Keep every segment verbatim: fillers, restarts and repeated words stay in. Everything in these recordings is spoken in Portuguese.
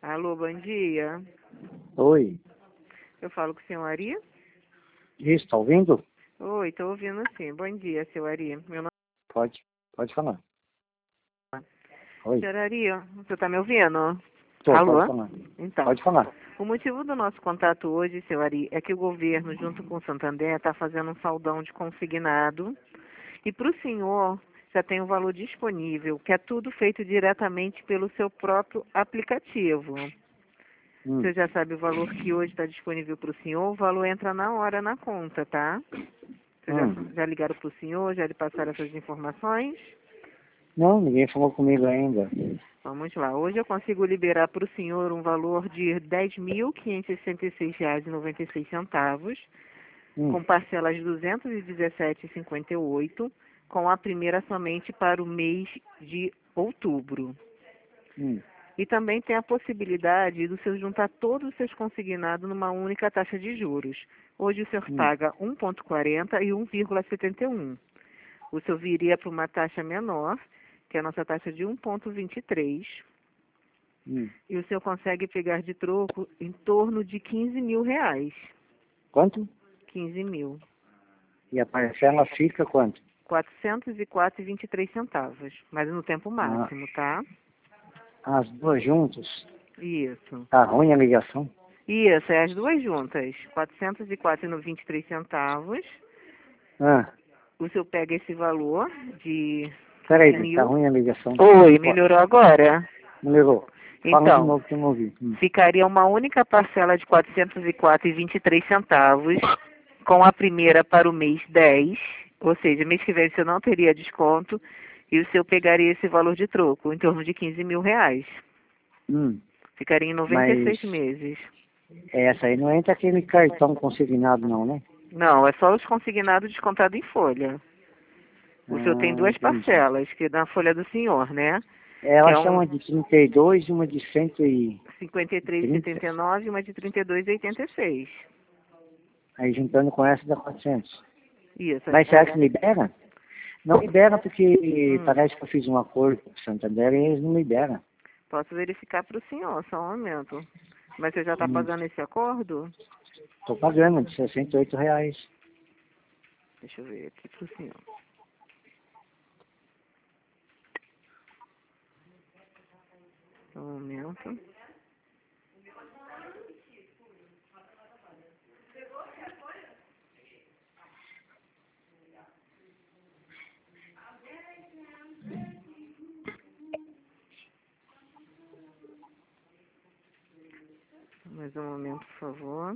Alô, bom dia. Oi. Eu falo com o senhor Ari? Isso, tá ouvindo? Oi, estou ouvindo sim. Bom dia, seu Ari. Meu nome Pode, pode falar. é... Oi. Senhor Ari, você está me ouvindo? Tô, pode Alô? falar. Então, Pode falar. o motivo do nosso contato hoje, seu Ari, é que o governo, junto com o Santander, está fazendo um saldão de consignado. E para o senhor, já tem um valor disponível, que é tudo feito diretamente pelo seu próprio aplicativo. Hum, Você já sabe o valor que hoje está disponível para o senhor, o valor entra na hora na conta, tá? Vocês já, hum. já ligaram para o senhor, já lhe passaram essas informações? Não, ninguém falou comigo ainda. Vamos lá. Hoje eu consigo liberar para o senhor um valor de dez mil quinhentos e sessenta e seis reais e noventa e seis centavos, Hum, com parcelas de duzentos e dezessete reais e cinquenta e oito centavos, com a primeira somente para o mês de outubro. hum, E também tem a possibilidade do senhor juntar todos os seus consignados numa única taxa de juros. Hoje o senhor hum, paga um vírgula quarenta e um vírgula setenta e um. O senhor viria para uma taxa menor, que é a nossa taxa de um vírgula vinte e três. hum. E o senhor consegue pegar de troco em torno de quinze mil reais. Quanto? quinze mil. E a parcela fica quanto? quatrocentos e quatro reais e vinte e três centavos. Mas no tempo Ah, máximo, tá? as duas juntas. Isso. Tá ruim a ligação? Isso, é as duas juntas. quatrocentos e quatro reais e vinte e três centavos. Ah, O senhor pega esse valor de quinze peraí, tá mil. ruim a ligação. Oi, Ó, melhorou agora? melhorou. Fala de Então, novo que eu não ouvi. Hum, ficaria uma única parcela de quatrocentos e quatro reais e vinte e três centavos, com a primeira para o mês dez, ou seja, mês que vem o senhor não teria desconto, e o senhor pegaria esse valor de troco, em torno de quinze mil reais. hum. Ficaria em noventa e Mas seis meses. essa aí não entra aquele cartão consignado não, né? Não, é só os consignados descontados em folha. O senhor tem Ah, duas entendi. parcelas, que é na folha do senhor, né? Que Ela é chama um de trinta e dois e uma de cento e cinquenta e três reais e trinta setenta e nove e uma de trinta e dois reais e oitenta e seis. Aí juntando com essa dá quatrocentos. Isso. Mas será que libera? Não libera porque Hum, parece que eu fiz um acordo com o Santander e eles não liberam. posso verificar para o senhor, só um momento. Mas você já está Hum, pagando esse acordo? tô pagando de sessenta e oito reais. Deixa eu ver aqui para o senhor. Só um momento. Mais um momento, por favor.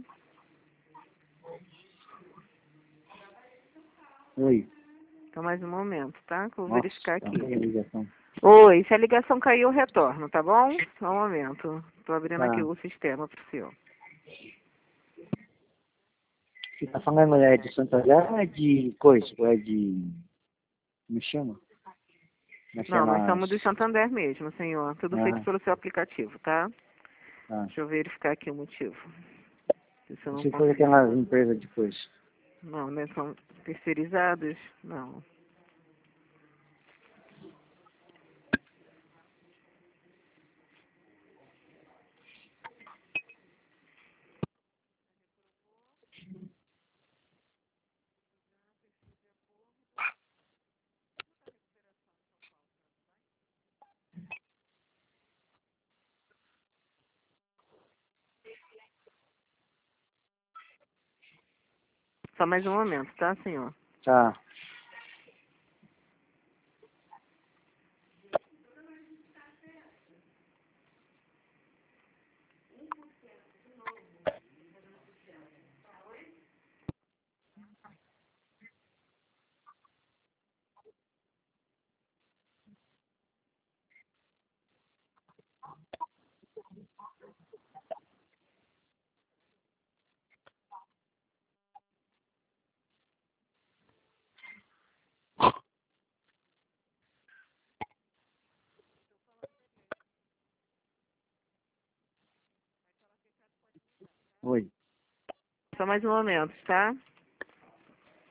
Oi. Então, mais um momento, tá? Que eu vou Nossa, verificar tá aqui. ruim a ligação. Oi, se a ligação cair, eu retorno, tá bom? Só um momento. Estou abrindo aqui Tá. o sistema para o senhor. Você tá falando é de Santander ou é de coisa? Ou é de... Como chama? Não, nós Naquelas... somos do Santander mesmo, senhor. Tudo feito Ah, pelo seu aplicativo, tá? tá. Deixa eu verificar aqui o motivo. Se eu não Se for consigo. aquelas empresas de coisa. Não, né? São terceirizados? Não. Só mais um momento, tá, senhor? Tá. Oi. Só mais um momento, tá?